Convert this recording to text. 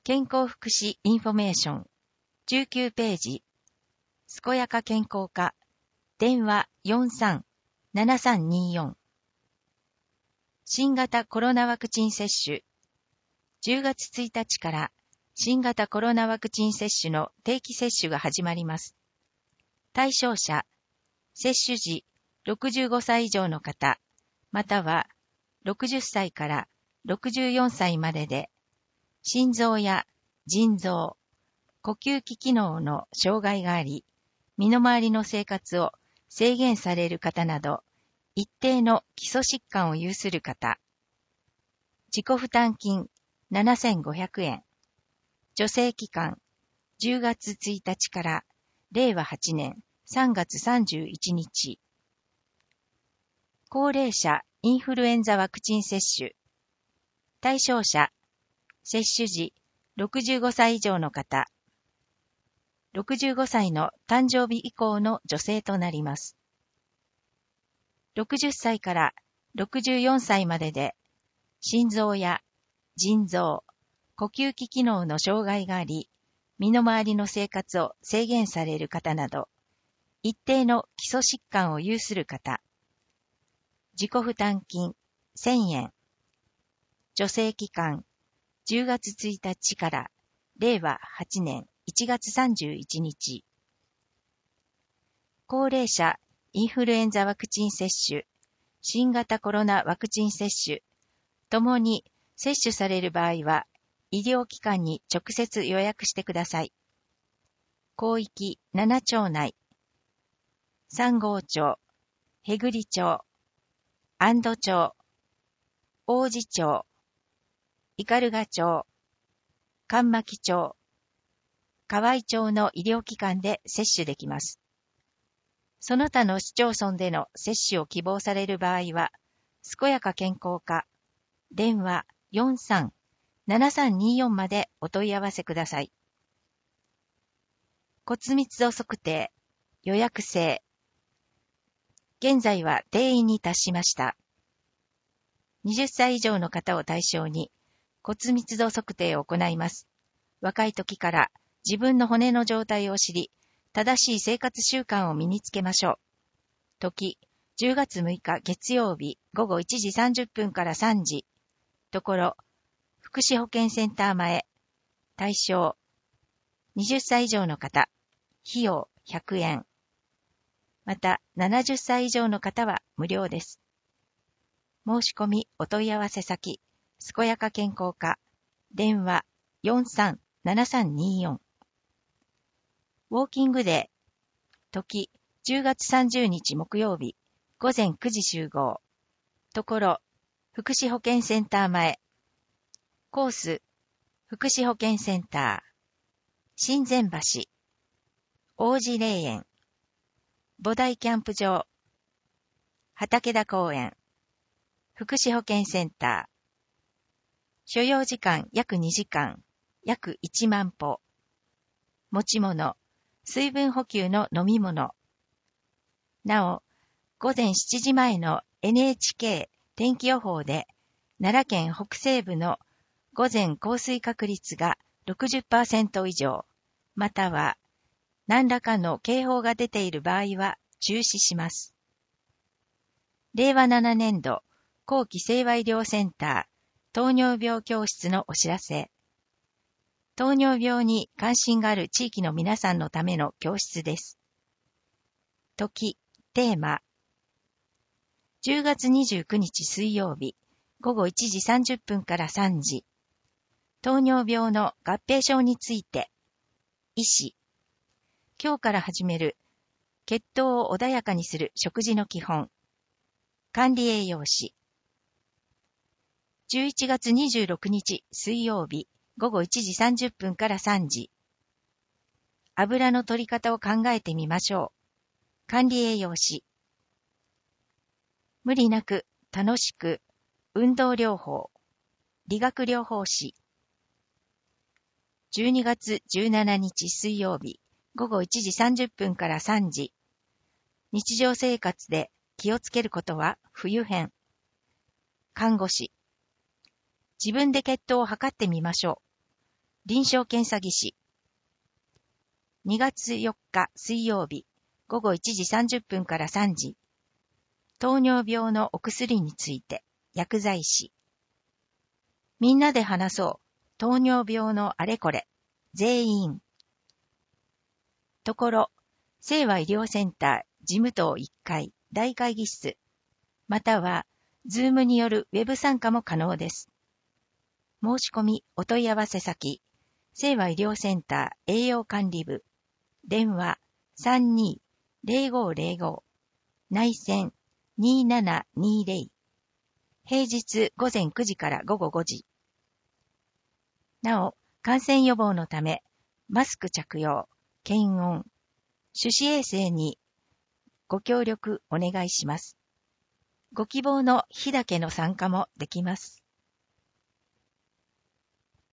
健康福祉インフォメーション19ページ健やか健康課電話 43-7324 新型コロナワクチン接種10月1日から新型コロナワクチン接種の定期接種が始まります。対象者、接種時65歳以上の方、または60歳から64歳までで、心臓や腎臓、呼吸器機能の障害があり、身の回りの生活を制限される方など、一定の基礎疾患を有する方、自己負担金7500円、助成期間10月1日から令和8年3月31日、高齢者インフルエンザワクチン接種、対象者、接種時65歳以上の方、65歳の誕生日以降の女性となります。60歳から64歳までで、心臓や腎臓、呼吸器機能の障害があり、身の回りの生活を制限される方など、一定の基礎疾患を有する方、自己負担金1000円、助成期間10月1日から令和8年1月31日。高齢者インフルエンザワクチン接種、新型コロナワクチン接種、ともに接種される場合は、医療機関に直接予約してください。広域7町内、三郷町、へぐり町、安堵町、王子町、斑鳩町、上牧町、河合町の医療機関で接種できます。その他の市町村での接種を希望される場合は、健やか健康課、電話 43-7324 までお問い合わせください。骨密度測定、予約制。現在は定員に達しました。20歳以上の方を対象に骨密度測定を行います。若い時から自分の骨の状態を知り、正しい生活習慣を身につけましょう。時、10月6日月曜日午後1時30分から3時。ところ、福祉保健センター前。対象、20歳以上の方。費用100円。また、70歳以上の方は無料です。申し込みお問い合わせ先、健やか健康課、電話 43-7324。ウォーキングデー、時、10月30日木曜日、午前9時集合。ところ、福祉保健センター前。コース、福祉保健センター。新前橋。王子霊園。菩提キャンプ場。畠田公園。福祉保健センター。所要時間約2時間、約1万歩。持ち物、水分補給の飲み物。なお、午前7時前の NHK 天気予報で、奈良県北西部の午前降水確率が 60% 以上、または何らかの警報が出ている場合は中止します。令和7年度後期生和医療センター糖尿病教室のお知らせ。糖尿病に関心がある地域の皆さんのための教室です。時、テーマ。10月29日水曜日、午後1時30分から3時。糖尿病の合併症について。医師。今日から始める血糖を穏やかにする食事の基本。管理栄養士。11月26日水曜日午後1時30分から3時。油の取り方を考えてみましょう。管理栄養士。無理なく楽しく運動療法。理学療法士。12月17日水曜日午後1時30分から3時。日常生活で気をつけることは冬編。看護師。自分で血糖を測ってみましょう。 臨床検査技師。2月4日水曜日、午後1時30分から3時。糖尿病のお薬について、薬剤師。みんなで話そう。糖尿病のあれこれ。全員。ところ、清和医療センター事務棟1階大会議室、または、ズームによるウェブ参加も可能です。申し込みお問い合わせ先、清和医療センター栄養管理部、電話32-0505、内線2720、平日午前9時から午後5時。なお、感染予防のため、マスク着用、検温、手指衛生にご協力お願いします。ご希望の日だけの参加もできます。